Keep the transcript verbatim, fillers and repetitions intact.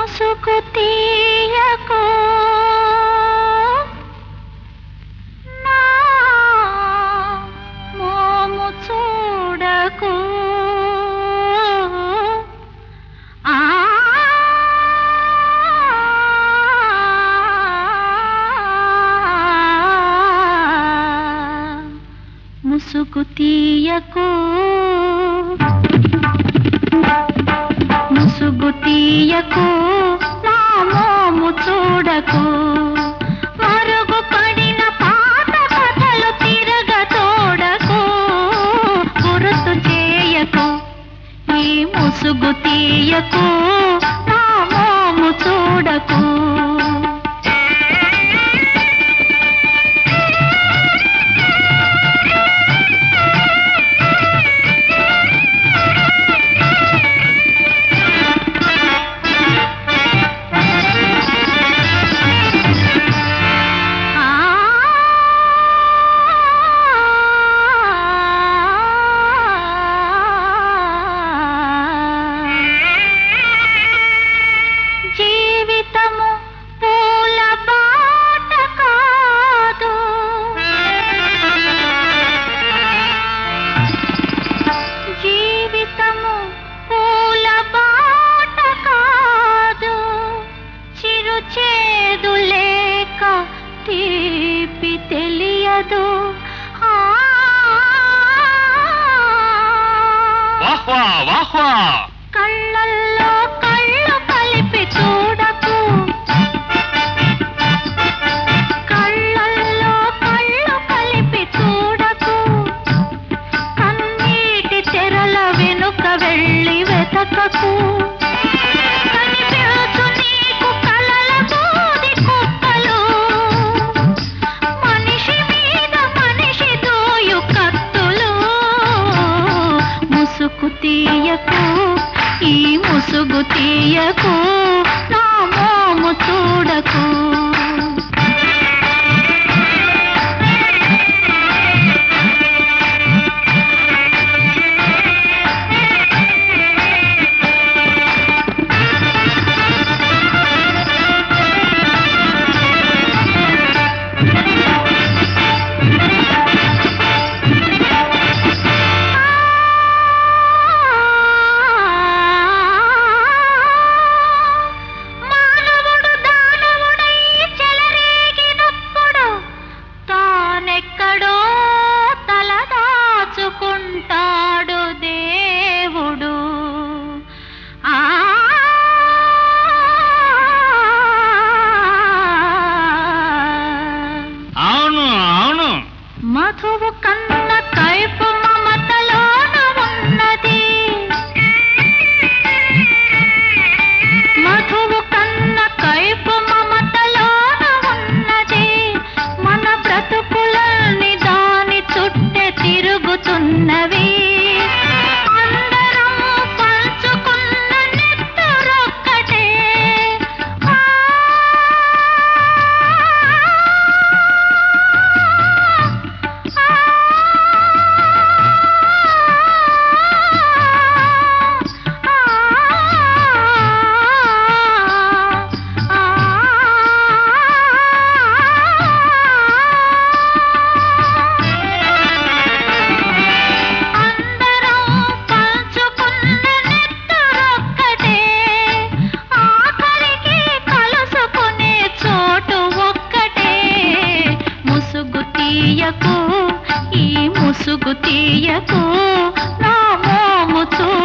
ముసుగు తీయకు నా మోము చూడకు ఆ ముసుగు తీయకు ముసుగు తీయకు నా మోము చూడకు మరుగు పడిన పాత కథలు తిరగ తోడకు గుర్తు చేయకు ఈ ముసుగు తీయకు నా మోము చూడకు తీపి తెలియదు కళ్ళల్లో కళ్ళు కలిపి చూడకు కళ్ళల్లో కళ్ళు కలిపి చూడకు కన్నీటి తెరల వెనుక వెళ్ళి వెతకకు ముసుగు తీయకు ఈ ముసుగు తీయకు నా మోము చూడకు ఎక్కడో తలదాచుకుంటాడు దేవుడు ఆ అవును అవును మధువు కన్న కైపు మమతలోన ఉన్నది మధువు కన్న కైపు మమతలోన ఉన్నది మన బ్రతుకులని దాని చుట్టే తిరుగుతున్నవి అందరం పంచుకున్న నెత్తరొక్కటే ఈ ముసుగు తీయకు నా మోము చూ